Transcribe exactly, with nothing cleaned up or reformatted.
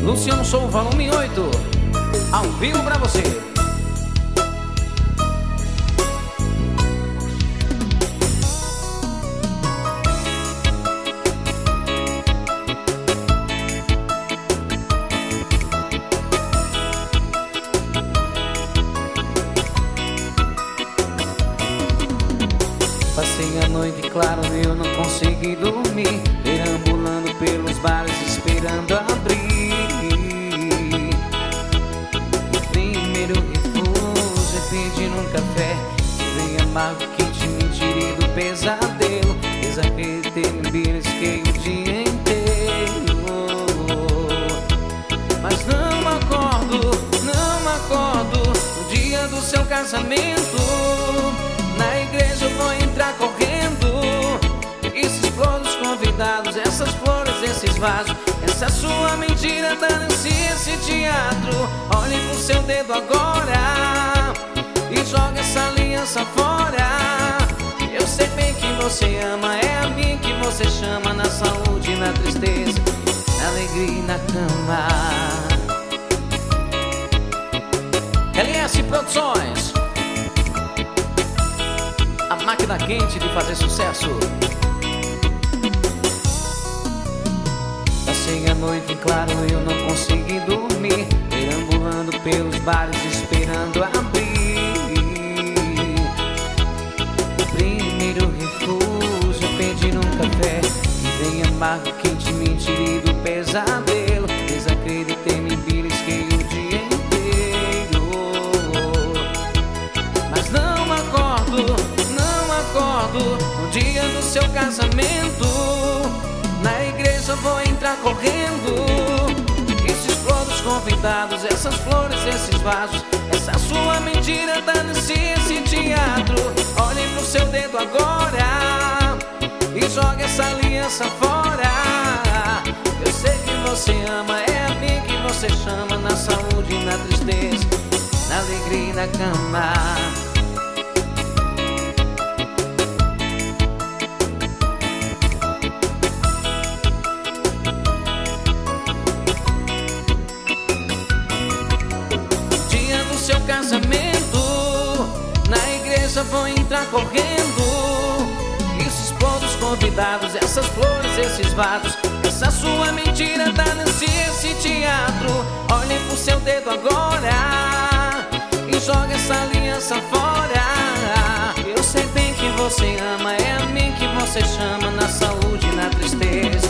Luciano Show volume oito, ao vivo pra você. Passei a noite, claro, eu não consegui dormir, perambulando pelos bares, esperando abrir. O primeiro refúgio é pedir um café, bem amargo, quente, me tirei do pesadelo. Desacreditei, me belisquei o dia inteiro, mas não acordo, não acordo no dia do seu casamento. Na igreja eu vou entrar correndo, e se expor os convidados, essas flores, esses vasos, essa sua mentira, dane-se esse teatro. Olhe pro seu dedo agora e joga essa aliança fora. Eu sei bem que você ama, é a mim que você chama, na saúde e na tristeza, na alegria e na cama. L S Produções, a máquina quente de fazer sucesso. Passei a noite em claro, eu não consegui dormir, perambulando pelos bares, esperando abrir. Primeiro refúgio, pedir um café, que bem amargo, quente, me tirei do pesadelo. Desacreditei, me belisquei o dia inteiro, mas não acordo, no dia do seu casamento. Na igreja vou entrar correndo, e se explode os convidados, essas flores, esses vasos, essa sua mentira, dane-se esse teatro. Olhe pro seu dedo agora e joga essa aliança fora. Eu sei que você ama, é a mim que você chama, na saúde e na tristeza, na alegria e na cama. Seu casamento, na igreja vou entrar correndo, e se expor dos convidados, essas flores, esses vasos, essa sua mentira, dane-se esse teatro. Olhe pro seu dedo agora e joga essa aliança fora. Eu sei bem que você ama, é a mim que você chama, na saúde e na tristeza,